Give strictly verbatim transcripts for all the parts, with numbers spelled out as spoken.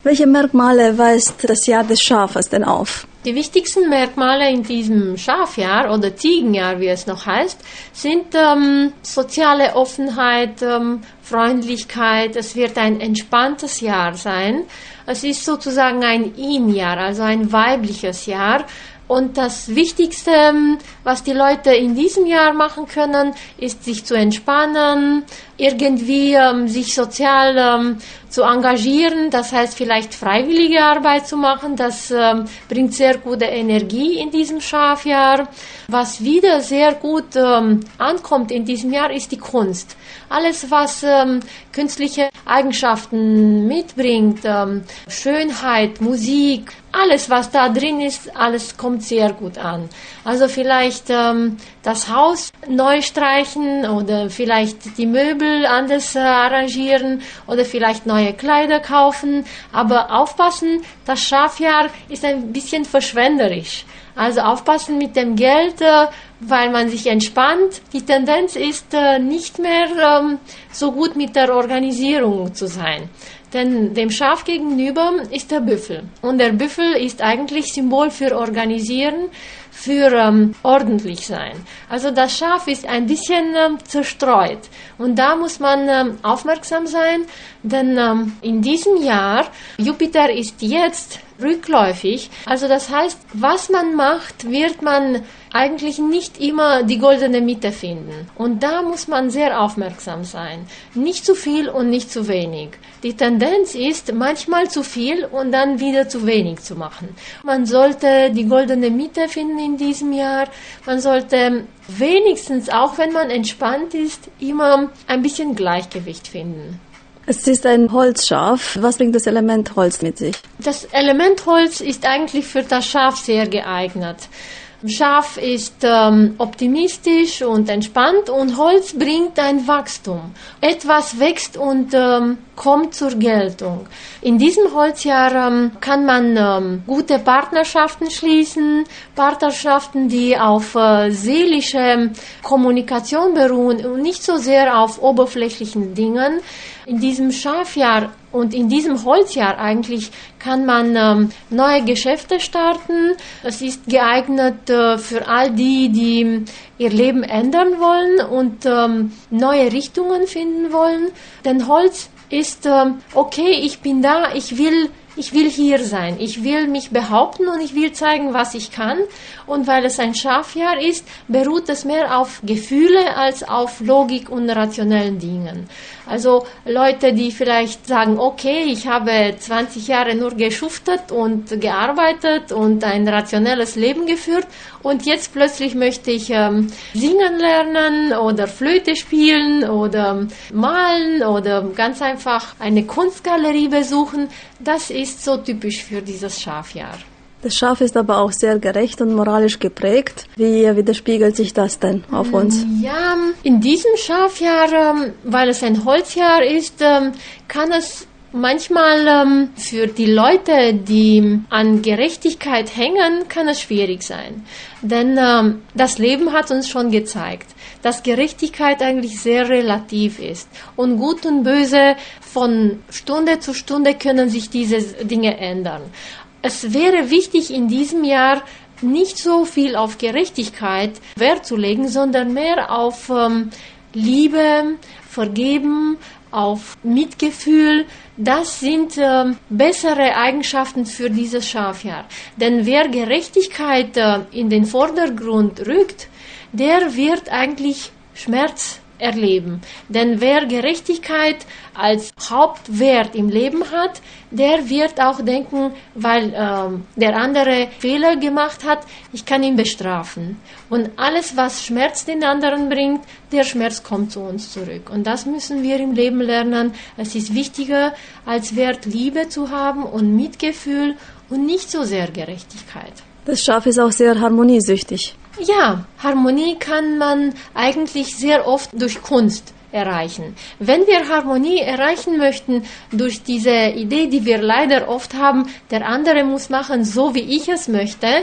Welche Merkmale weist das Jahr des Schafes denn auf? Die wichtigsten Merkmale in diesem Schafjahr oder Ziegenjahr, wie es noch heißt, sind ähm, soziale Offenheit, ähm, Freundlichkeit. Es wird ein entspanntes Jahr sein. Es ist sozusagen ein Yin-Jahr, also ein weibliches Jahr. Und das Wichtigste, was die Leute in diesem Jahr machen können, ist sich zu entspannen, irgendwie ähm, sich sozial ähm, zu engagieren, das heißt vielleicht freiwillige Arbeit zu machen, das ähm, bringt sehr gute Energie in diesem Schafjahr. Was wieder sehr gut ähm, ankommt in diesem Jahr, ist die Kunst. Alles, was ähm, künstliche Eigenschaften mitbringt, ähm, Schönheit, Musik, alles, was da drin ist, alles kommt sehr gut an. Also vielleicht ähm, das Haus neu streichen oder vielleicht die Möbel anders äh, arrangieren oder vielleicht neue Kleider kaufen. Aber aufpassen, das Schafjahr ist ein bisschen verschwenderisch. Also aufpassen mit dem Geld, äh, weil man sich entspannt. Die Tendenz ist äh, nicht mehr ähm, so gut mit der Organisierung zu sein. Denn dem Schaf gegenüber ist der Büffel. Und der Büffel ist eigentlich Symbol für Organisieren, für ähm, ordentlich sein. Also das Schaf ist ein bisschen ähm, zerstreut. Und da muss man ähm, aufmerksam sein, denn ähm, in diesem Jahr, Jupiter ist jetzt rückläufig. Also das heißt, was man macht, wird man eigentlich nicht immer die goldene Mitte finden. Und da muss man sehr aufmerksam sein. Nicht zu viel und nicht zu wenig. Die Tendenz ist, manchmal zu viel und dann wieder zu wenig zu machen. Man sollte die goldene Mitte finden in diesem Jahr. Man sollte wenigstens, auch wenn man entspannt ist, immer ein bisschen Gleichgewicht finden. Es ist ein Holzschaf. Was bringt das Element Holz mit sich? Das Element Holz ist eigentlich für das Schaf sehr geeignet. Schaf ist ähm, optimistisch und entspannt und Holz bringt ein Wachstum. Etwas wächst und ähm, kommt zur Geltung. In diesem Holzjahr ähm, kann man ähm, gute Partnerschaften schließen, Partnerschaften, die auf äh, seelische Kommunikation beruhen und nicht so sehr auf oberflächlichen Dingen. In diesem Schafjahr und in diesem Holzjahr eigentlich kann man ähm, neue Geschäfte starten. Es ist geeignet äh, für all die, die ihr Leben ändern wollen und ähm, neue Richtungen finden wollen. Denn Holz ist, ähm, okay, ich bin da, ich will Ich will hier sein, ich will mich behaupten und ich will zeigen, was ich kann. Und weil es ein Schafjahr ist, beruht es mehr auf Gefühle als auf Logik und rationellen Dingen. Also Leute, die vielleicht sagen, okay, ich habe zwanzig Jahre nur geschuftet und gearbeitet und ein rationelles Leben geführt und jetzt plötzlich möchte ich ähm, singen lernen oder Flöte spielen oder malen oder ganz einfach eine Kunstgalerie besuchen. Das ist so typisch für dieses Schafjahr. Das Schaf ist aber auch sehr gerecht und moralisch geprägt. Wie widerspiegelt sich das denn auf uns? Ja, in diesem Schafjahr, weil es ein Holzjahr ist, kann es manchmal für die Leute, die an Gerechtigkeit hängen, kann es schwierig sein. Denn das Leben hat uns schon gezeigt, dass Gerechtigkeit eigentlich sehr relativ ist. Und Gut und Böse von Stunde zu Stunde können sich diese Dinge ändern. Es wäre wichtig, in diesem Jahr nicht so viel auf Gerechtigkeit Wert zu legen, sondern mehr auf ähm, Liebe, Vergeben, auf Mitgefühl. Das sind ähm, bessere Eigenschaften für dieses Schafjahr. Denn wer Gerechtigkeit äh, in den Vordergrund rückt, der wird eigentlich Schmerz erleben. Denn wer Gerechtigkeit als Hauptwert im Leben hat, der wird auch denken, weil ähm, der andere Fehler gemacht hat, ich kann ihn bestrafen. Und alles, was Schmerz den anderen bringt, der Schmerz kommt zu uns zurück. Und das müssen wir im Leben lernen. Es ist wichtiger, als Wert Liebe zu haben und Mitgefühl und nicht so sehr Gerechtigkeit. Das Schaf ist auch sehr harmoniesüchtig. Ja, Harmonie kann man eigentlich sehr oft durch Kunst erreichen. Wenn wir Harmonie erreichen möchten durch diese Idee, die wir leider oft haben, der andere muss machen, so wie ich es möchte,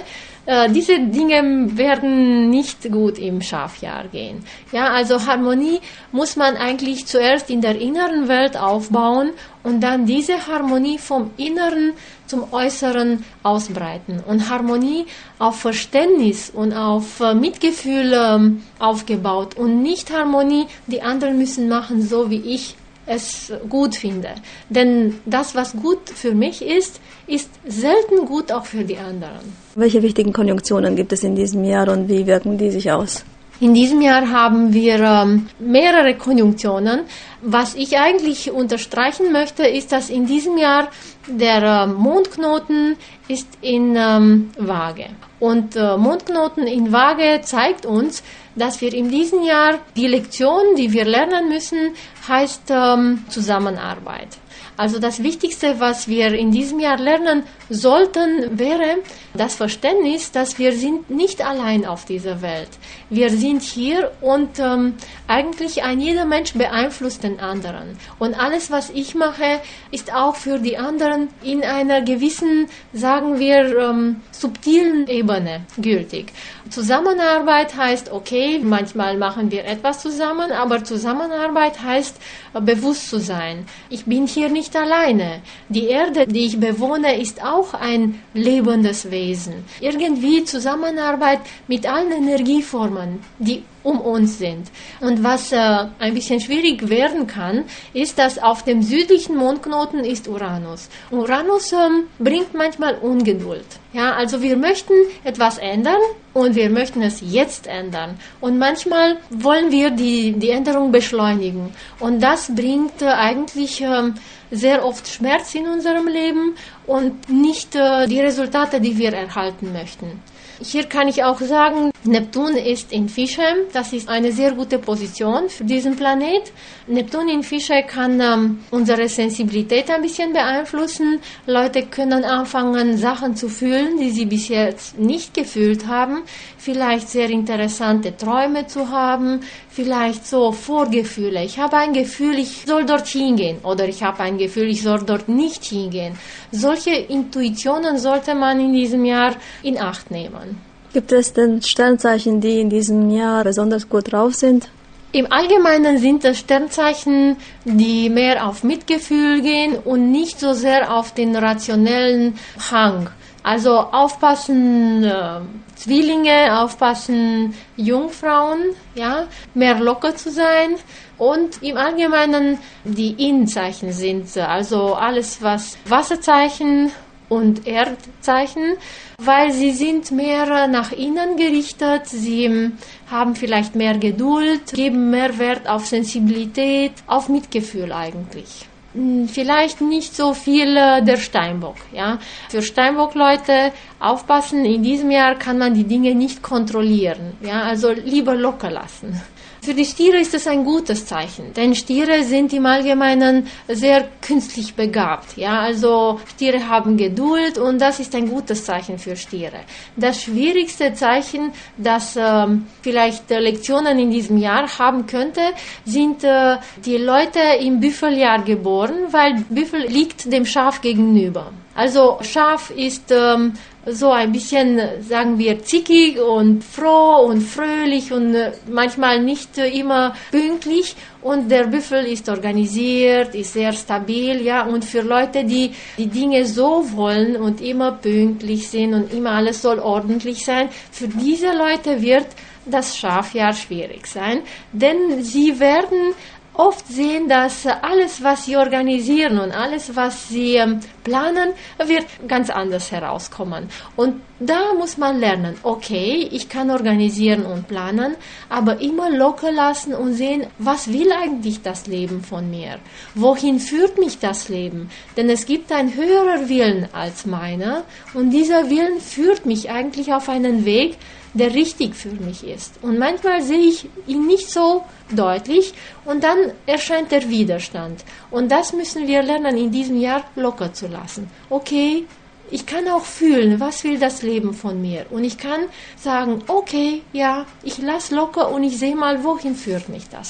äh, diese Dinge werden nicht gut im Schafjahr gehen. Ja, also Harmonie muss man eigentlich zuerst in der inneren Welt aufbauen und dann diese Harmonie vom Inneren zum Äußeren ausbreiten. Und Harmonie auf Verständnis und auf äh, Mitgefühl ähm, aufgebaut und nicht Harmonie, die anderen müssen machen, so wie ich es gut finde. Denn das, was gut für mich ist, ist selten gut auch für die anderen. Welche wichtigen Konjunktionen gibt es in diesem Jahr und wie wirken die sich aus? In diesem Jahr haben wir ähm, mehrere Konjunktionen. Was ich eigentlich unterstreichen möchte, ist, dass in diesem Jahr der äh, Mondknoten ist in ähm, Waage. Und äh, Mondknoten in Waage zeigt uns, dass wir in diesem Jahr die Lektion, die wir lernen müssen, heißt ähm, Zusammenarbeit. Also das Wichtigste, was wir in diesem Jahr lernen sollten, wäre das Verständnis, dass wir sind nicht allein auf dieser Welt. Wir sind hier und ähm, eigentlich ein jeder Mensch beeinflusst den anderen. Und alles, was ich mache, ist auch für die anderen in einer gewissen, sagen wir, ähm, subtilen Ebene gültig. Zusammenarbeit heißt, okay, manchmal machen wir etwas zusammen, aber Zusammenarbeit heißt, äh, bewusst zu sein. Ich bin hier nicht alleine. Die Erde, die ich bewohne, ist auch ein lebendes Wesen. Irgendwie Zusammenarbeit mit allen Energieformen, die um uns sind. Und was äh, ein bisschen schwierig werden kann, ist, dass auf dem südlichen Mondknoten ist Uranus. Uranus ähm, bringt manchmal Ungeduld. Ja, also wir möchten etwas ändern und wir möchten es jetzt ändern. Und manchmal wollen wir die, die Änderung beschleunigen. Und das bringt äh, eigentlich ähm, sehr oft Schmerz in unserem Leben und nicht äh, die Resultate, die wir erhalten möchten. Hier kann ich auch sagen, Neptun ist in Fische. Das ist eine sehr gute Position für diesen Planet. Neptun in Fische kann ähm, unsere Sensibilität ein bisschen beeinflussen. Leute können anfangen, Sachen zu fühlen, die sie bis jetzt nicht gefühlt haben. Vielleicht sehr interessante Träume zu haben. Vielleicht so Vorgefühle. Ich habe ein Gefühl, ich soll dort hingehen. Oder ich habe ein Gefühl, ich soll dort nicht hingehen. Solche Intuitionen sollte man in diesem Jahr in Acht nehmen. Gibt es denn Sternzeichen, die in diesem Jahr besonders gut drauf sind? Im Allgemeinen sind es Sternzeichen, die mehr auf Mitgefühl gehen und nicht so sehr auf den rationellen Hang. Also aufpassen äh, Zwillinge, aufpassen Jungfrauen, ja, mehr locker zu sein. Und im Allgemeinen die Innenzeichen sind also alles, was Wasserzeichen und Erdzeichen, weil sie sind mehr nach innen gerichtet, sie haben vielleicht mehr Geduld, geben mehr Wert auf Sensibilität, auf Mitgefühl eigentlich. Vielleicht nicht so viel der Steinbock. Ja. Für Steinbock-Leute aufpassen, in diesem Jahr kann man die Dinge nicht kontrollieren. Ja. Also lieber locker lassen. Für die Stiere ist es ein gutes Zeichen, denn Stiere sind im Allgemeinen sehr künstlich begabt. Ja, also Stiere haben Geduld und das ist ein gutes Zeichen für Stiere. Das schwierigste Zeichen, das ähm, vielleicht äh, Lektionen in diesem Jahr haben könnte, sind äh, die Leute im Büffeljahr geboren, weil Büffel liegt dem Schaf gegenüber. Also Schaf ist ähm, so ein bisschen, sagen wir, zickig und froh und fröhlich und äh, manchmal nicht äh, immer pünktlich. Und der Büffel ist organisiert, ist sehr stabil, ja. Und für Leute, die die Dinge so wollen und immer pünktlich sind und immer alles soll ordentlich sein, für diese Leute wird das Schafjahr schwierig sein, denn sie werden oft sehen, dass alles, was sie organisieren und alles, was sie ähm, planen, wird ganz anders herauskommen. Und da muss man lernen, okay, ich kann organisieren und planen, aber immer locker lassen und sehen, was will eigentlich das Leben von mir? Wohin führt mich das Leben? Denn es gibt einen höheren Willen als meiner und dieser Willen führt mich eigentlich auf einen Weg, der richtig für mich ist. Und manchmal sehe ich ihn nicht so deutlich und dann erscheint der Widerstand. Und das müssen wir lernen, in diesem Jahr locker zu lassen. Okay, ich kann auch fühlen, was will das Leben von mir. Und ich kann sagen, okay, ja, ich lasse locker und ich sehe mal, wohin führt mich das.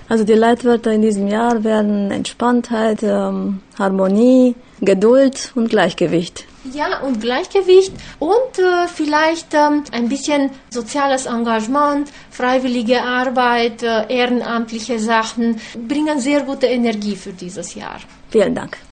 Also die Leitwörter in diesem Jahr werden Entspanntheit, ähm, Harmonie, Geduld und Gleichgewicht. Ja, und Gleichgewicht und äh, vielleicht ähm, ein bisschen soziales Engagement, freiwillige Arbeit, äh, ehrenamtliche Sachen bringen sehr gute Energie für dieses Jahr. Vielen Dank.